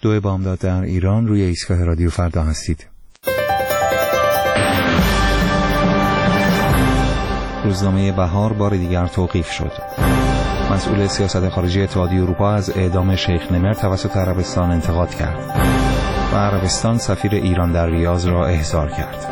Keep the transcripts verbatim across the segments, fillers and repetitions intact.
دو بامداد در ایران، روی ایستگاه رادیو فردا هستید. روزنامه بهار بار دیگر توقیف شد. مسئول سیاست خارجی اتحادیه اروپا از اعدام شیخ نمر توسط عربستان انتقاد کرد و عربستان سفیر ایران در ریاض را احضار کرد.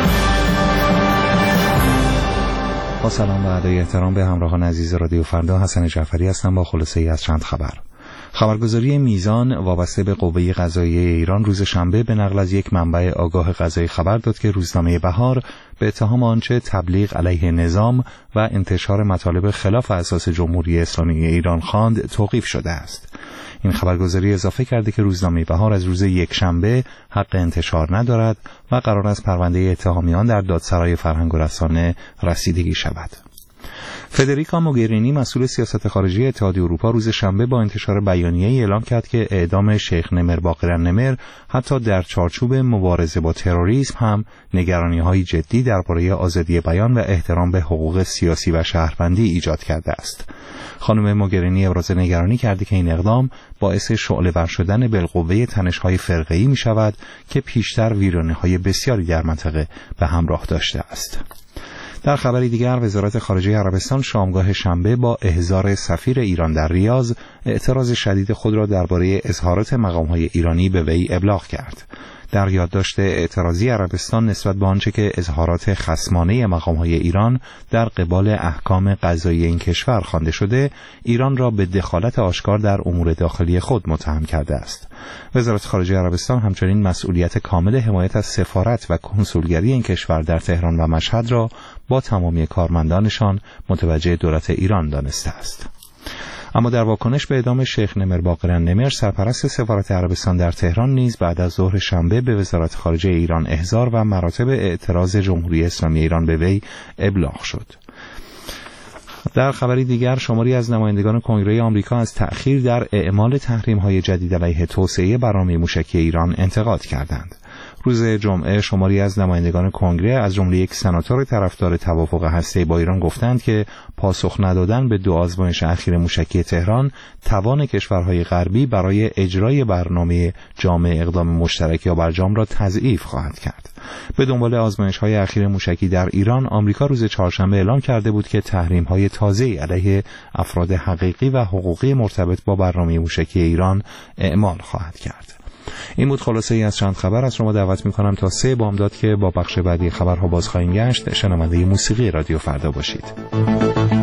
با سلام و ادای احترام به همراهان عزیز رادیو فردا، حسن جعفری هستم با خلاصه ای از چند خبر. خبرگزاری میزان وابسته به قوه قضاییه ایران روز شنبه به نقل از یک منبع آگاه قضایی خبر داد که روزنامه بهار به اتهام آنچه تبلیغ علیه نظام و انتشار مطالب خلاف اساس جمهوری اسلامی ایران خواند توقیف شده است. این خبرگزاری اضافه کرده که روزنامه بهار از روز یک شنبه حق انتشار ندارد و قرار است پرونده اتهامیان در دادسرای فرهنگ و رسانه رسیدگی شود. فدریکا موگرینی مسئول سیاست خارجی اتحادیه اروپا روز شنبه با انتشار بیانیه‌ای اعلام کرد که اعدام شیخ نمر باقر نمر حتی در چارچوب مبارزه با تروریسم هم نگرانی‌های جدی درباره آزادی بیان و احترام به حقوق سیاسی و شهروندی ایجاد کرده است. خانم موگرینی ابراز نگرانی کرده که این اقدام باعث شعله‌ور شدن بالقوه تنش‌های فرقه‌ای می‌شود که پیشتر ویرانه‌های بسیاری در منطقه به همراه داشته است. در خبری دیگر، وزارت خارجه عربستان شامگاه شنبه با احضار سفیر ایران در ریاض اعتراض شدید خود را درباره اظهارات مقام‌های ایرانی به وی ابلاغ کرد. در یادداشت اعتراضی عربستان نسبت به آنچه که اظهارات خصمانه مقام‌های ایران در قبال احکام قضایی این کشور خوانده شده، ایران را به دخالت آشکار در امور داخلی خود متهم کرده است. وزارت خارجه عربستان همچنین مسئولیت کامل حمایت از سفارت و کنسولگری این کشور در تهران و مشهد را با تمامی کارمندانشان متوجه دولت ایران دانسته است. اما در واکنش به اعدام شیخ نمر باقر نمر، سرپرست سفارت عربستان در تهران نیز بعد از ظهر شنبه به وزارت خارجه ایران احضار و مراتب اعتراض جمهوری اسلامی ایران به وی ابلاغ شد. در خبری دیگر، شماری از نمایندگان کنگره آمریکا از تأخیر در اعمال تحریم‌های جدید علیه توسعه برنامه موشکی ایران انتقاد کردند. روز جمعه شماری از نمایندگان کنگره از جمله یک سناتور طرفدار توافق هسته‌ای با ایران گفتند که پاسخ ندادن به دو آزمایش اخیر موشکی تهران توان کشورهای غربی برای اجرای برنامه جامع اقدام مشترک یا برجام را تضعیف خواهد کرد. به دنبال آزمایش‌های اخیر موشکی در ایران، آمریکا روز چهارشنبه اعلام کرده بود که تحریم‌های تازه‌ای علیه افراد حقیقی و حقوقی مرتبط با برنامه موشکی ایران اعمال خواهد کرد. این بود خلاصه ای از چند خبر. از شما دعوت می‌کنم تا سه بامداد که با بخش بعدی خبرها باز خواهیم گشت شنونده موسیقی رادیو فردا باشید.